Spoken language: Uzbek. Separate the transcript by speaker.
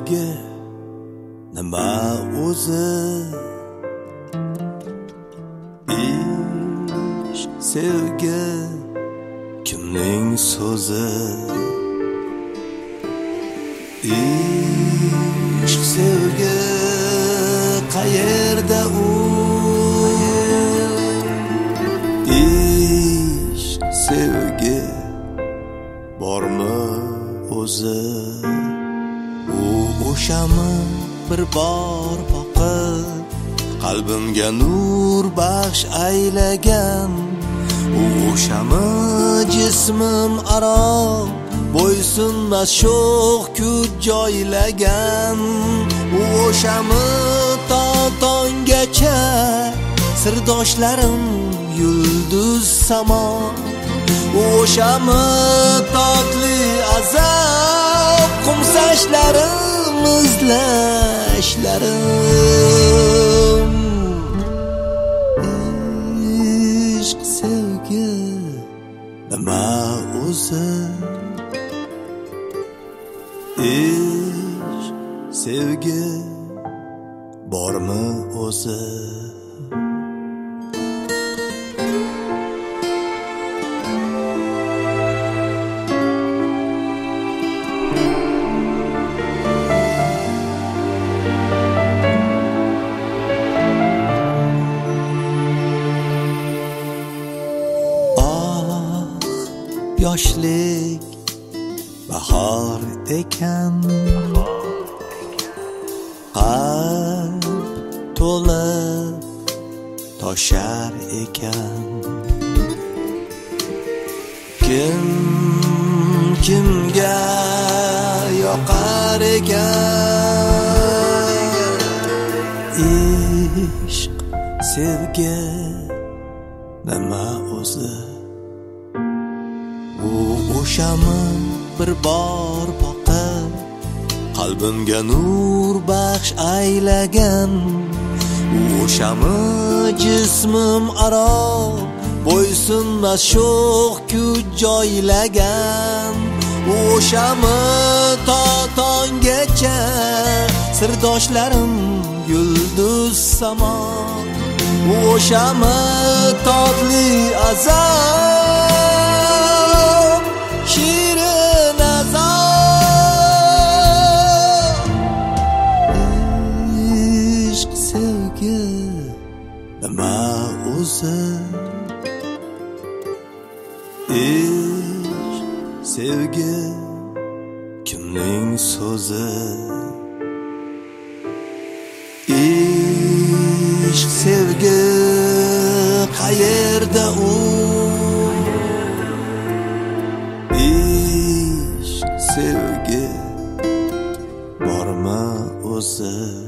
Speaker 1: sevgi nima o'zi? Ishq sevgi kimning so'zi? Ishq sevgi qayerda u? Ishq sevgi bormi o'zi? U o'shami bir bor boqib qalbimga nur baxsh aylagan? U o'shami jismim aro bo'ysunmas sho'x kuch joylagan? U o'shami to tonggacha sirdoshlarim yulduz samo? U o'shami totli azob qumsashlarim izlashlarim? Ishq sevgi nima o'zi? Ishq sevgi bormi o'zi? Yoshlik bahor ekan, qalb to'lib toshar ekan. Kim kimga yoqar ekan? Ishq sevgi nima o'zi? U o'shami bir bor boqib qalbimga nur baxsh aylagan? U o'shami jismim aro bo'ysunmas sho'x kuch joylagan? U o'shami to tonggacha sirdoshlarim yulduz samo? U o'shami totli azob shirin azob? Ishq sevgi nima o'zi? Ishq sevgi kimning so'zi? Ishq sevgi qayerda u? Ishq sevgi bormi o'zi?